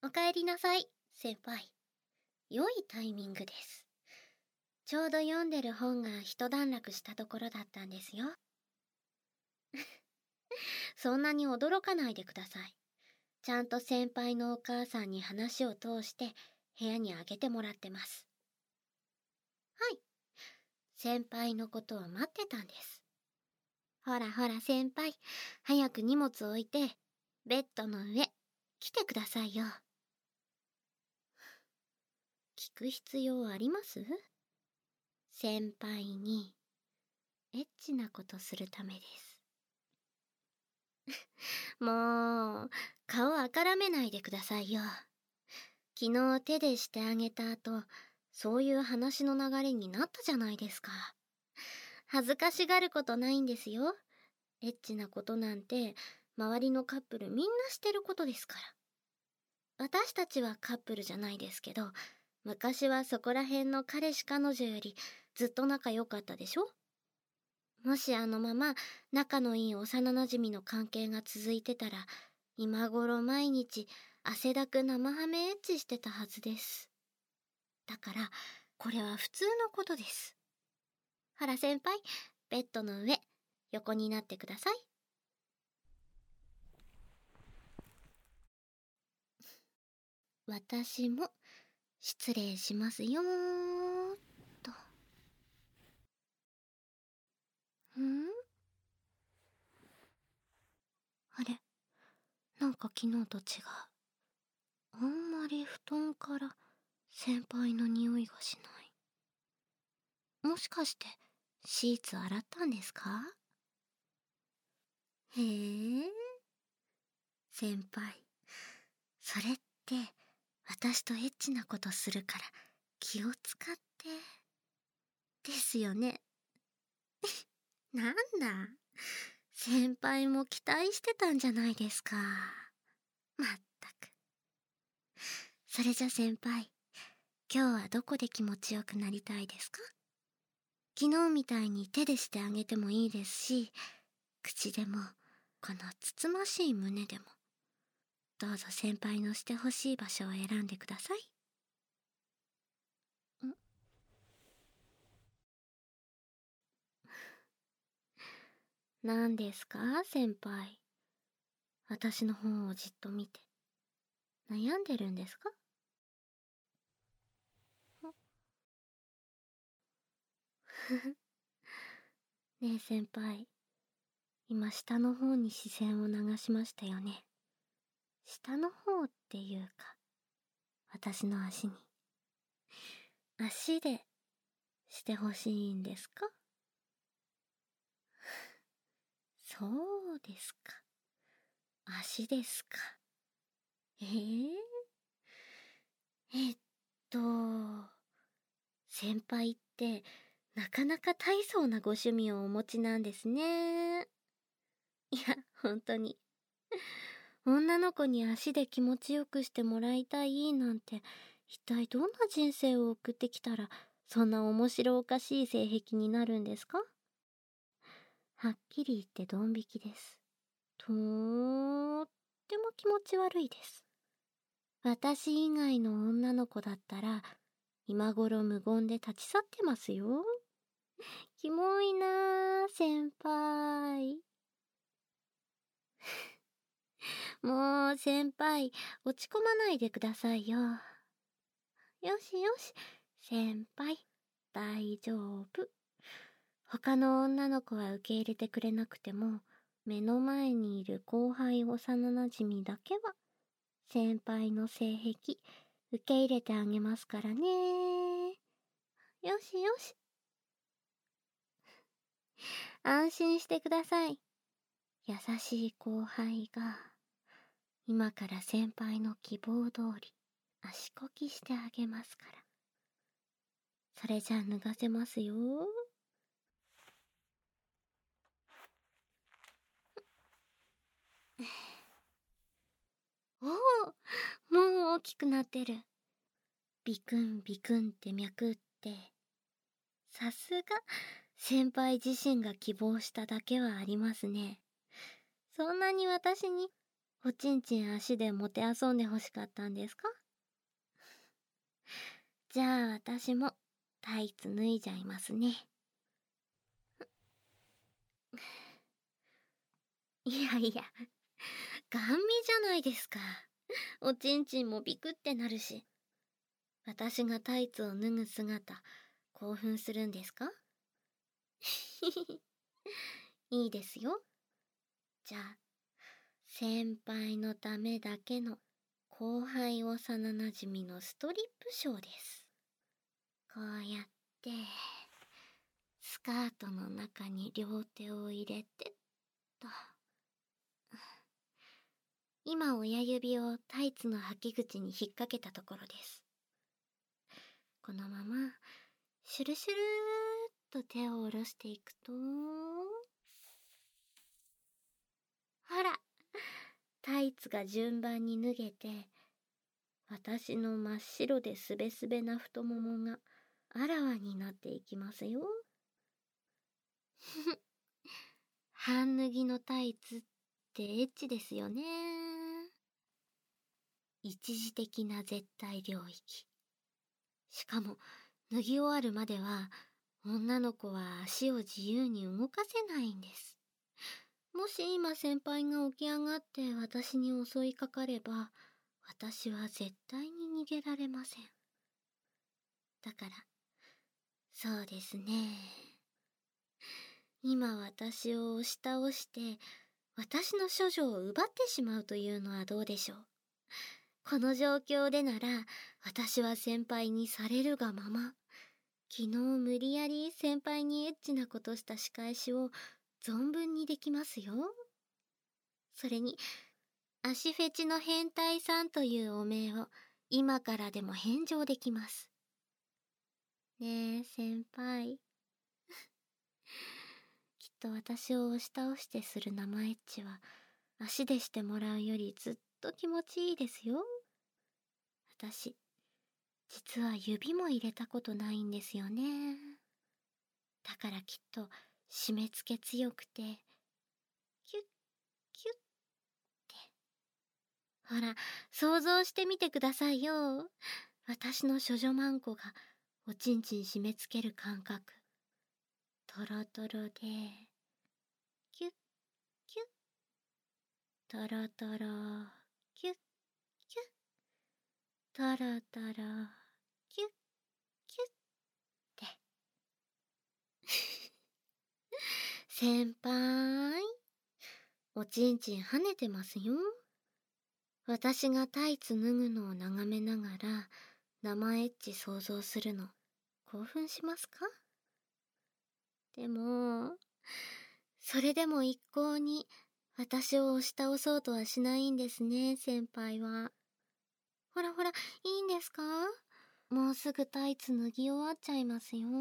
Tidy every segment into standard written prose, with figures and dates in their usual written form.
おかえりなさい、先輩。良いタイミングです。ちょうど読んでる本が一段落したところだったんですよ。そんなに驚かないでください。ちゃんと先輩のお母さんに話を通して部屋にあげてもらってます。はい。先輩のことを待ってたんです。ほらほら先輩、早く荷物置いて、ベッドの上、来てくださいよ。聞く必要あります？先輩に、エッチなことするためです。もう、顔あからめないでくださいよ。昨日手でしてあげた後、そういう話の流れになったじゃないですか。恥ずかしがることないんですよ。エッチなことなんて、周りのカップルみんなしてることですから。私たちはカップルじゃないですけど、昔はそこら辺の彼氏彼女よりずっと仲良かったでしょ？もしあのまま仲のいい幼馴染の関係が続いてたら、今頃毎日汗だく生ハメエッチしてたはずです。だから、これは普通のことです。ほら先輩、ベッドの上、横になってください。私も失礼しますよーっと。あれ、なんか昨日と違う。あんまり布団から先輩の匂いがしない。もしかしてシーツ洗ったんですか？へえ。先輩、それって私とエッチなことするから気を使ってですよね。なんだ、先輩も期待してたんじゃないですか。まったく。それじゃ先輩、今日はどこで気持ちよくなりたいですか？昨日みたいに手でしてあげてもいいですし、口でも、このつつましい胸でも、どうぞ先輩のしてほしい場所を選んでください。何ですか、先輩。私の本をじっと見て、悩んでるんですか？ねえ先輩、今下の方に視線を流しましたよね。下の方っていうか、私の足に。足でしてほしいんですか？そうですか。足ですか。えー、えっと、先輩ってなかなか大層なご趣味をお持ちなんですね。いや、本当に。女の子に足で気持ちよくしてもらいたいなんて、一体どんな人生を送ってきたら、そんな面白おかしい性癖になるんですか？はっきり言ってドン引きです。とっても気持ち悪いです。私以外の女の子だったら、今頃無言で立ち去ってますよ。キモいなあ、先輩。もう、先輩、落ち込まないでくださいよ。よしよし、先輩、大丈夫。他の女の子は受け入れてくれなくても、目の前にいる後輩幼馴染だけは、先輩の性癖、受け入れてあげますからね。よしよし。安心してください。優しい後輩が、今から先輩の希望通り、足こきしてあげますから。それじゃあ脱がせますよ。おお、もう大きくなってる。ビクンビクンって脈って、さすが先輩自身が希望しただけはありますね。そんなに私におちんちん足でもてあそんでほしかったんですか？じゃあ私もタイツ脱いじゃいますね。いやいや、ガン見じゃないですか。おちんちんもビクってなるし。私がタイツを脱ぐ姿、興奮するんですか？いいですよ。じゃあ、先輩のためだけの後輩幼なじみのストリップショーです。こうやって、スカートの中に両手を入れてっと。今親指をタイツの履き口に引っ掛けたところです。このまま、シュルシュルーっと手を下ろしていくと、ほら、タイツが順番に脱げて、私の真っ白でスベスベな太ももがあらわになっていきますよ。半脱ぎのタイツってエッチですよね。一時的な絶対領域。しかも、脱ぎ終わるまでは、女の子は足を自由に動かせないんです。もし今先輩が起き上がって私に襲いかかれば、私は絶対に逃げられません。だから、そうですね。今私を押し倒して、私の処女を奪ってしまうというのはどうでしょう。この状況でなら、私は先輩にされるがまま、昨日無理やり先輩にエッチなことした仕返しを存分にできますよ。それに、足フェチの変態さんというお名を今からでも返上できます。ねえ、先輩。きっと私を押し倒してする生エッチは、足でしてもらうよりずっと気持ちいいですよ。私、実は指も入れたことないんですよね。だからきっと締め付け強くて、キュッキュッって。ほら、想像してみてくださいよ。私の処女マンコがおちんちん締め付ける感覚。トロトロで、キュッキュッ。トロトロ、キュッキュッ。トロトロ、キュッキュッって。先輩、おちんちん跳ねてますよ。私がタイツ脱ぐのを眺めながら生エッチ想像するの興奮しますか？でも、それでも一向に私を押し倒そうとはしないんですね、先輩は。ほらほら、いいんですか？もうすぐタイツ脱ぎ終わっちゃいますよ。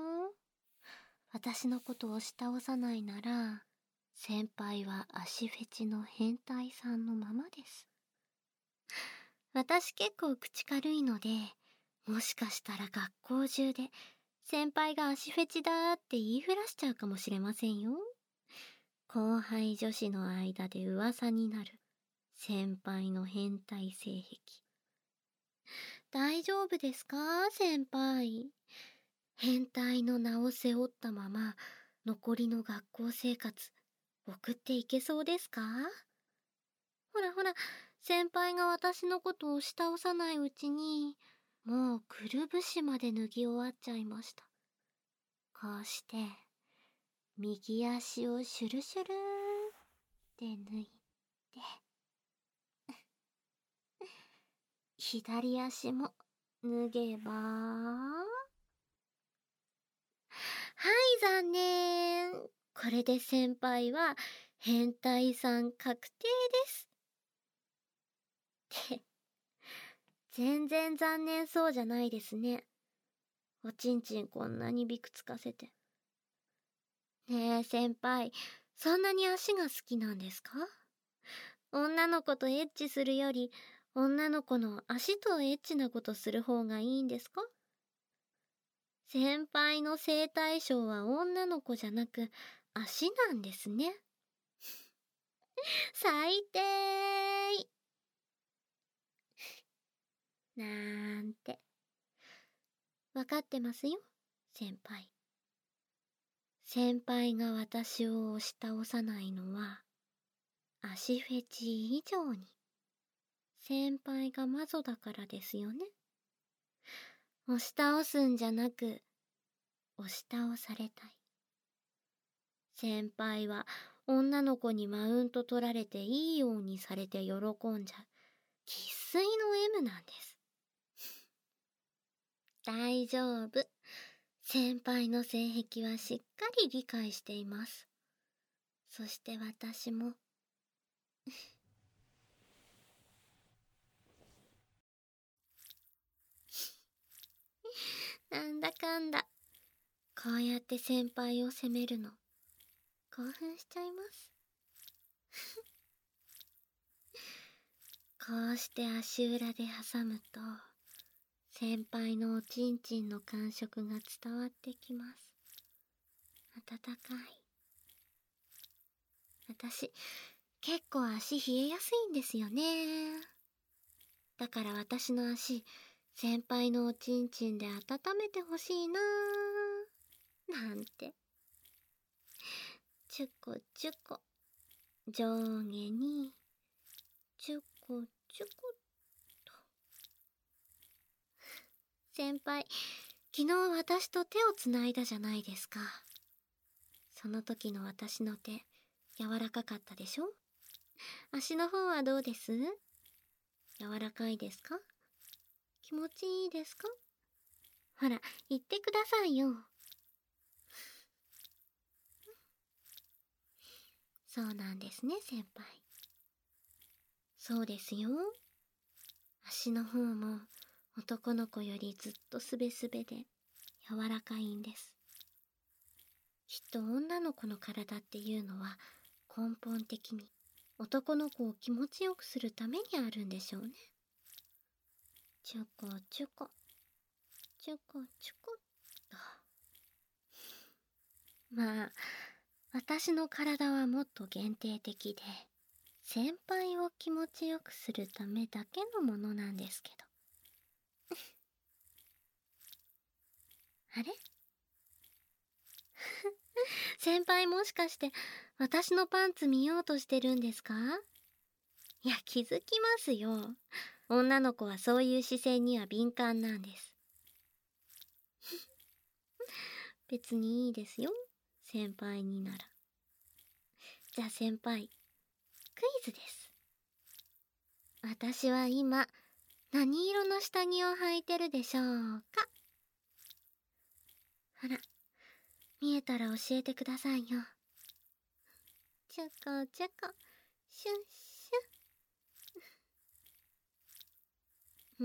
私のことを押し倒さないなら、先輩は足フェチの変態さんのままです。私結構口軽いので、もしかしたら学校中で先輩が足フェチだって言いふらしちゃうかもしれませんよ。後輩女子の間で噂になる先輩の変態性癖。大丈夫ですか、先輩。変態の名を背負ったまま残りの学校生活送っていけそうですか？ほらほら、先輩が私のことを押し倒さないうちに、もうくるぶしまで脱ぎ終わっちゃいました。こうして、右足をシュルシュルーって脱いで、左足も脱げば、はい、残念。これで先輩は変態さん確定です。って、全然残念そうじゃないですね。おちんちんこんなにびくつかせて。ねえ先輩、そんなに足が好きなんですか？女の子とエッチするより、女の子の足とエッチなことする方がいいんですか？先輩の性対象は女の子じゃなく足なんですね。 最低なんて。わかってますよ、先輩。先輩が私を押し倒さないのは、足フェチ以上に、先輩がマゾだからですよね。押し倒すんじゃなく、押し倒されたい。先輩は女の子にマウント取られていいようにされて喜んじゃう生粋の M なんです。大丈夫。先輩の性癖はしっかり理解しています。そして私も。なんだかんだ。こうやって先輩を責めるの、興奮しちゃいます。こうして足裏で挟むと、先輩のおちんちんの感触が伝わってきます。温かい。私、結構足冷えやすいんですよね。だから私の足、先輩のおちんちんで温めてほしいなーなんて。ちゅこちゅこ、上下に、ちゅこちゅこ。先輩、昨日私と手をつないだじゃないですか。その時の私の手、柔らかかったでしょ？足の方はどうです？柔らかいですか？気持ちいいですか？ほら、言ってくださいよ。そうなんですね、先輩。そうですよ。足の方も男の子よりずっとすべすべで柔らかいんです。きっと女の子の体っていうのは根本的に男の子を気持ちよくするためにあるんでしょうね。ちょこちょこ、ちょこちょこっと。まあ、私の体はもっと限定的で、先輩を気持ちよくするためだけのものなんですけど。あれ先輩もしかして私のパンツ見ようとしてるんですか？いや、気づきますよ。女の子はそういう視線には敏感なんです。別にいいですよ、先輩になら。じゃあ先輩、クイズです。私は今、何色の下着を履いてるでしょうか？ほら、見えたら教えてくださいよ。ちょこちょこ、シュッシュ。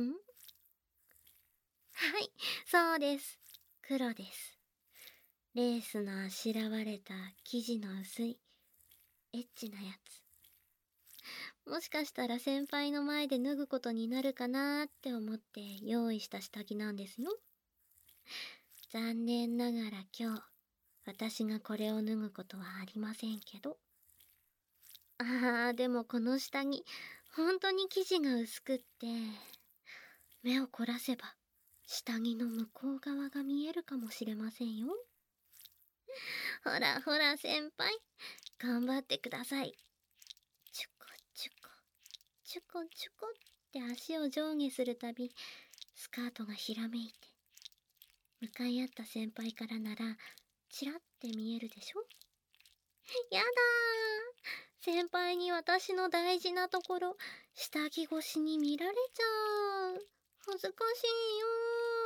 はい、そうです。黒です。レースのあしらわれた生地の薄い、エッチなやつ。もしかしたら先輩の前で脱ぐことになるかなーって思って用意した下着なんですよ。残念ながら今日、私がこれを脱ぐことはありませんけど。でもこの下着、本当に生地が薄くって、目を凝らせば、下着の向こう側が見えるかもしれませんよ。ほらほら先輩、頑張ってください。ちゅこちゅこ、ちゅこちゅこって足を上下するたび、スカートがひらめいて、向かい合った先輩からなら、ちらって見えるでしょ？やだー。先輩に私の大事なところ、下着越しに見られちゃう。恥ずかしいよ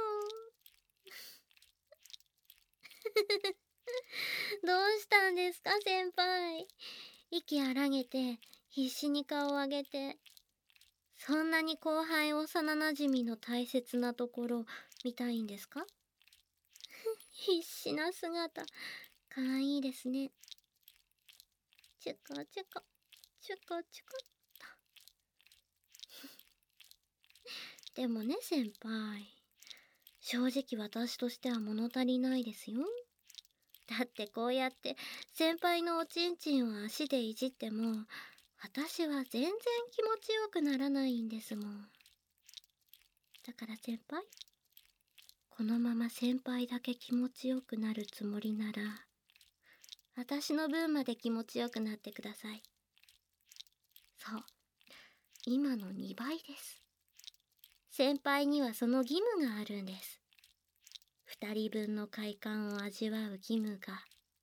ー。どうしたんですか、先輩。息荒げて、必死に顔を上げて。そんなに後輩幼なじみの大切なところ、見たいんですか？必死な姿、かわいいですね。ちゅこちゅこ、ちゅこちゅこっと。でもね、先輩。正直私としては物足りないですよ。だってこうやって先輩のおちんちんを足でいじっても、 私は全然気持ちよくならないんですもん。だから先輩、このまま先輩だけ気持ちよくなるつもりなら、私の分まで気持ちよくなってください。そう、今の2倍です。先輩にはその義務があるんです。2人分の快感を味わう義務が。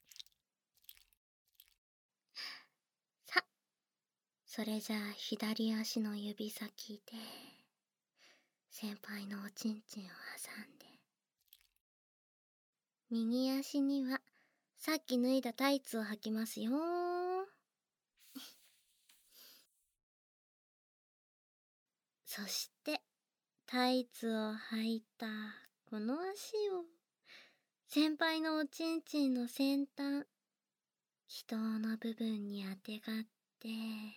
さ、それじゃあ左足の指先で先輩のおちんちんを挟んで、右足にはさっき脱いだタイツを履きますよ。そしてタイツを履いたこの足を先輩のおちんちんの先端、気筒の部分にあてがって、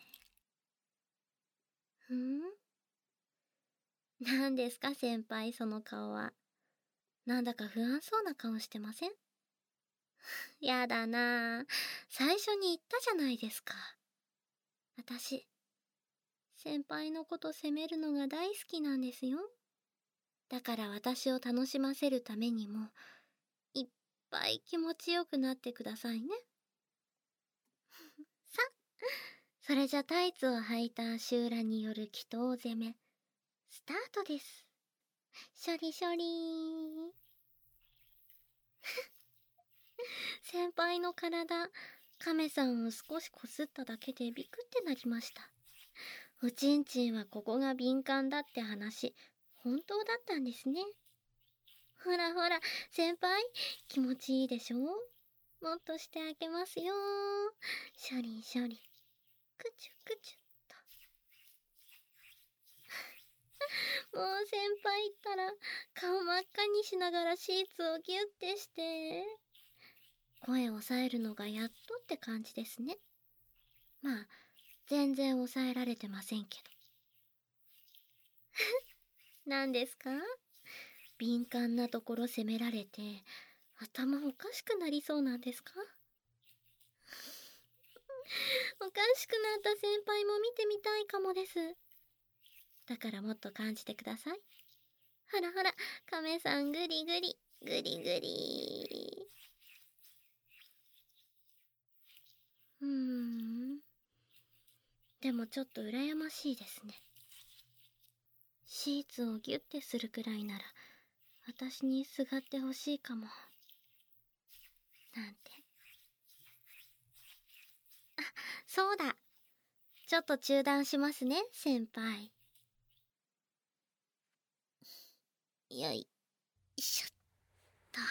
何ですか先輩、その顔は。なんだか不安そうな顔してません？やだなぁ。最初に言ったじゃないですか。私、先輩のこと責めるのが大好きなんですよ。だから私を楽しませるためにも、いっぱい気持ちよくなってくださいね。さ、それじゃタイツを履いた足裏による気筒攻め、スタートです。処理処理。先輩の体、亀さんを少しこすっただけでビクってなりました。おちんちんはここが敏感だって話、本当だったんですね。ほらほら、先輩、気持ちいいでしょ？もっとしてあげますよ。処理処理。くちゅくちゅっと。もう先輩ったら、顔真っ赤にしながらシーツをギュッてして。声を抑えるのがやっとって感じですね。まあ、全然抑えられてませんけど。何ですか？敏感なところ責められて、頭おかしくなりそうなんですか？おかしくなった先輩も見てみたいかもです。だからもっと感じてください。ほらほら、亀さんぐりぐり、ぐりぐり。でもちょっと羨ましいですね。シーツをギュッてするくらいなら、私にすがってほしいかも。なんて。あ、そうだ。ちょっと中断しますね、先輩。よいしょっと。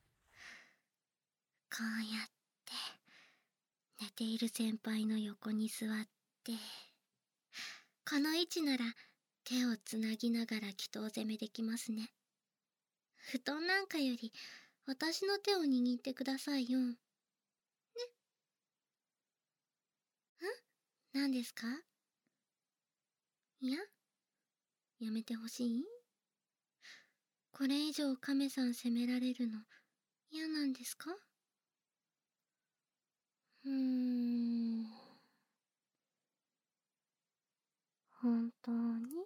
こうやって寝ている先輩の横に座って、この位置なら手をつなぎながら気筒攻めできますね。布団なんかより私の手を握ってくださいよ。ね。何ですか？いや、やめてほしい？これ以上亀さん責められるの嫌なんですか？本当に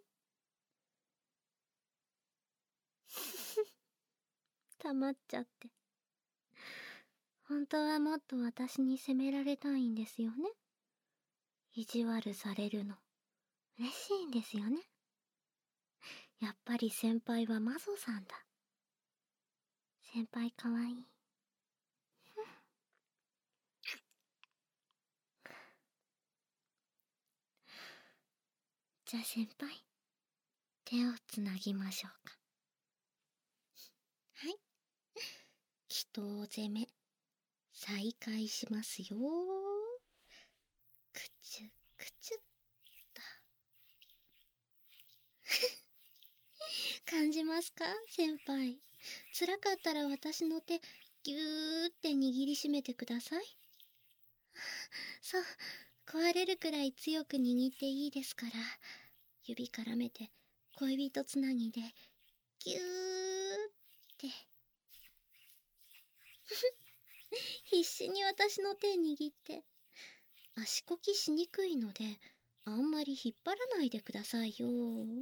溜まっちゃって。本当はもっと私に責められたいんですよね。意地悪されるの嬉しいんですよね。やっぱり先輩はマゾさんだ。先輩かわいい。じゃあ先輩、手をつなぎましょうか。はい。気筒攻め、再開しますよ。くちゅくちゅっと。感じますか先輩。辛かったら私の手、ぎゅーって握りしめてください。そう、壊れるくらい強く握っていいですから。指絡めて恋人つなぎでぎゅーって必死に私の手握って足こきしにくいので、あんまり引っ張らないでくださいよ。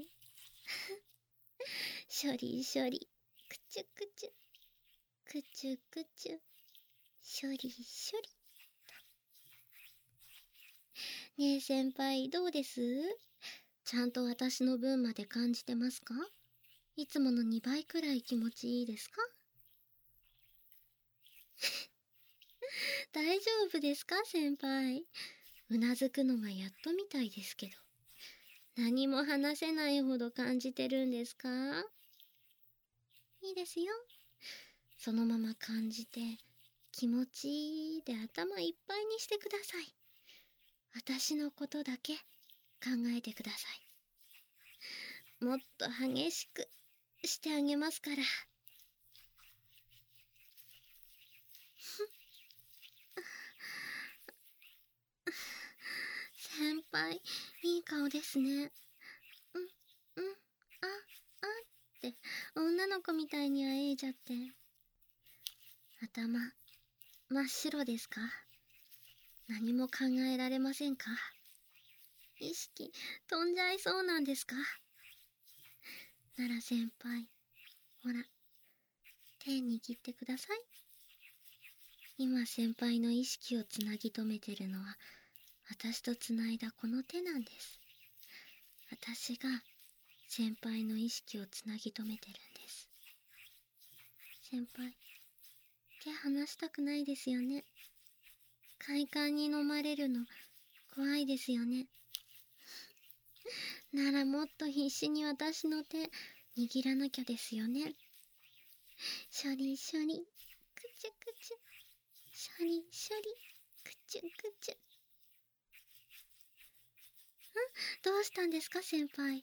しょりしょり、くちゅくちゅ、くちゅくちゅ、しょりしょり。ねえ先輩、どうです？ちゃんと私の分まで感じてますか？いつもの2倍くらい気持ちいいですか？大丈夫ですか先輩？うなずくのがやっとみたいですけど。何も話せないほど感じてるんですか？いいですよ。そのまま感じて、気持ちいいで頭いっぱいにしてください。私のことだけ考えてください。もっと激しくしてあげますから。先輩、いい顔ですね。うん、うん、あ、あって、女の子みたいにあえいじゃって。頭、真っ白ですか？何も考えられませんか？意識、飛んじゃいそうなんですか？なら先輩、ほら、手握ってください。今先輩の意識をつなぎ止めてるのは、私とつないだこの手なんです。私が先輩の意識をつなぎ止めてるんです。先輩、手離したくないですよね。快感に飲まれるの怖いですよね。ならもっと必死に私の手握らなきゃですよね。しょりしょり、くちゅくちゅ、しょりしょり、くちゅくちゅ。どうしたんですか先輩？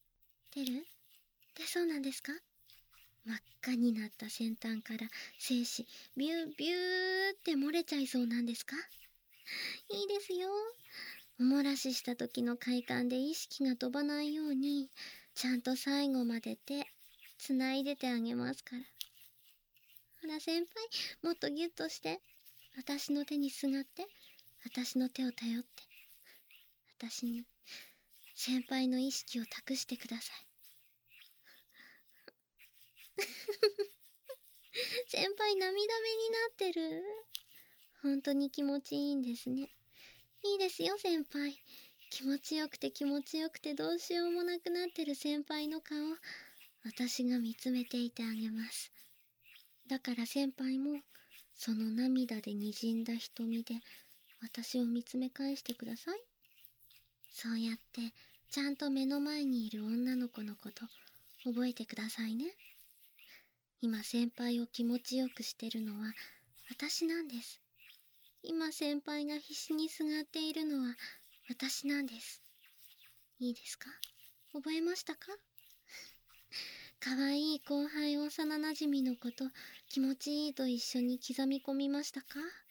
出そうなんですか？真っ赤になった先端から精子ビュービューって漏れちゃいそうなんですか？いいですよ。おもらしした時の快感で意識が飛ばないように、ちゃんと最後まで手つないでてあげますから。ほら先輩、もっとギュッとして、私の手にすがって、私の手を頼って、私に先輩の意識を託してください。先輩涙目になってる。本当に気持ちいいんですね。いいですよ先輩。気持ちよくて気持ちよくてどうしようもなくなってる先輩の顔、私が見つめていてあげます。だから先輩もその涙でにじんだ瞳で私を見つめ返してください。そうやってちゃんと目の前にいる女の子のこと覚えてくださいね。今先輩を気持ちよくしてるのは私なんです。今先輩が必死にすがっているのは私なんです。いいですか？覚えましたか？かわいい後輩幼なじみのこと気持ちいいと一緒に刻み込みましたか？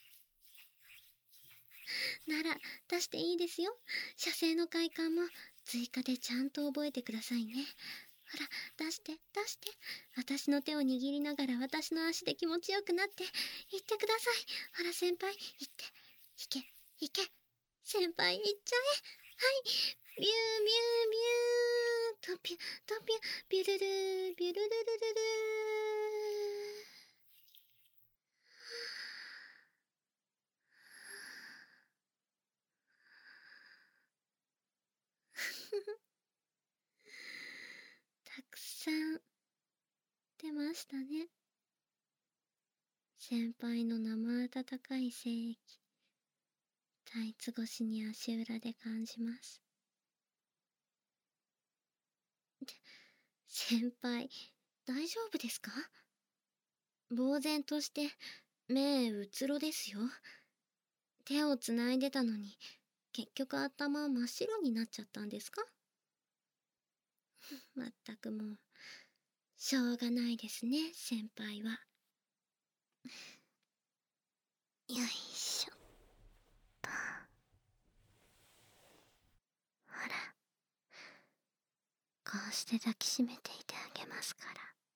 なら出していいですよ。射精の快感も追加でちゃんと覚えてくださいね。ほら、出して出して。私の手を握りながら私の足で気持ちよくなって言ってください。ほら先輩、言って。いけ、いけ。先輩行っちゃえ。はい。ビュービュービュー。とぴゅ、とぴゅ、ビュルルビュルルルルルたくさん出ましたね。先輩の生温かい精液、タイツ越しに足裏で感じます。先輩、大丈夫ですか？呆然として目うつろですよ。手をつないでたのに結局頭真っ白になっちゃったんですか？まったくもうしょうがないですね先輩は。よいしょ。ほら、こうして抱きしめていてあげますから、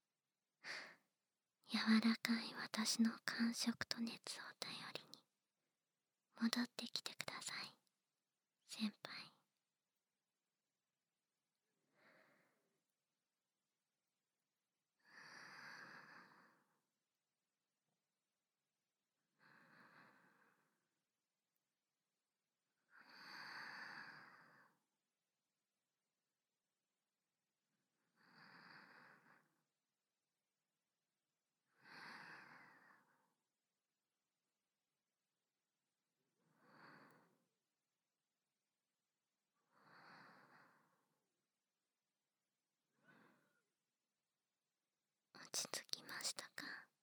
柔らかい私の感触と熱を頼りに戻ってきてください。 ち着きましたか？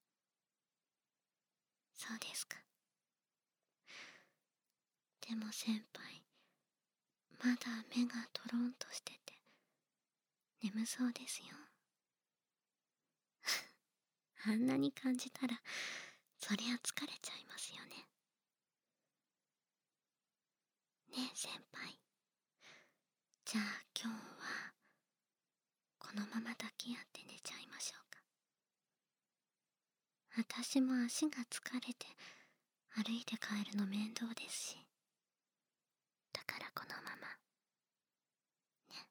そうですか。でも先輩、まだ目がトロンとしてて眠そうですよ。あんなに感じたらそりゃ疲れちゃいますよね。ねえ先輩、じゃあ今日はこのまま抱き合って寝ちゃいましょうか。私も足が疲れて歩いて帰るの面倒ですし、だからこのままね。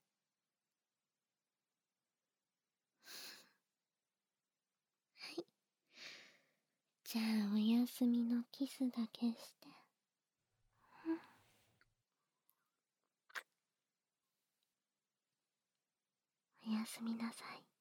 はい、じゃあお休みのキスだけして。おやすみなさい。